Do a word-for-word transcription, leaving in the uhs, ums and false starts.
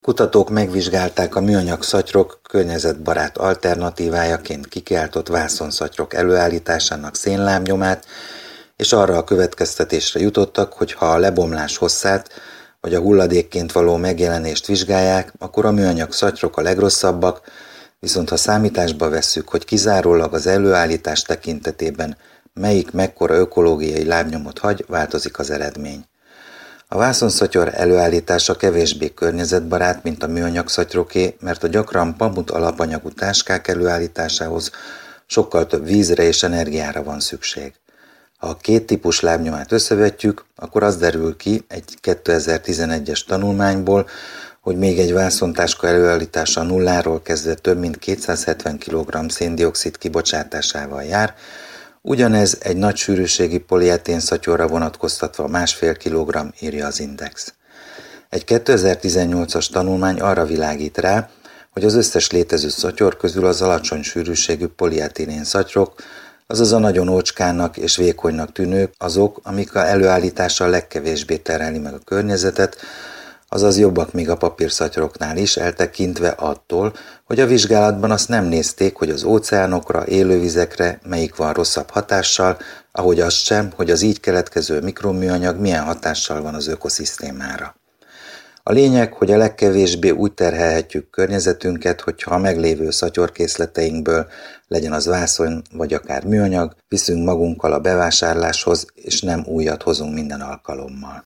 Kutatók megvizsgálták a műanyag szatyrok környezetbarát alternatívájaként kikiáltott vászonszatyrok előállításának szénlábnyomát, és arra a következtetésre jutottak, hogy ha a lebomlás hosszát vagy a hulladékként való megjelenést vizsgálják, akkor a műanyag szatyrok a legrosszabbak, viszont ha számításba vesszük, hogy kizárólag az előállítás tekintetében melyik mekkora ökológiai lábnyomot hagy, változik az eredmény. A vászonszatyor előállítása kevésbé környezetbarát, mint a műanyag szatyroké, mert a gyakran pamut alapanyagú táskák előállításához sokkal több vízre és energiára van szükség. Ha a két típus lábnyomát összevetjük, akkor az derül ki egy kétezer-tizenegyes tanulmányból, hogy még egy vászontáska előállítása nulláról kezdve több mint kétszázhetven kilogramm szén-dioxid kibocsátásával jár, ugyanez egy nagy sűrűségi polietén szatyorra vonatkoztatva másfél kilogramm, írja az Index. Egy kétezer-tizennyolcas tanulmány arra világít rá, hogy az összes létező szatyor közül az alacsony sűrűségű polietilén szatyrok, azaz a nagyon ócskának és vékonynak tűnők azok, amik a előállítással legkevésbé terheli meg a környezetet, azaz jobbak még a papírszatyroknál is, eltekintve attól, hogy a vizsgálatban azt nem nézték, hogy az óceánokra, élővizekre melyik van rosszabb hatással, ahogy azt sem, hogy az így keletkező mikroműanyag milyen hatással van az ökoszisztémára. A lényeg, hogy a legkevésbé úgy terhelhetjük környezetünket, hogyha a meglévő szatyorkészleteinkből, legyen az vászon vagy akár műanyag, viszünk magunkkal a bevásárláshoz, és nem újat hozunk minden alkalommal.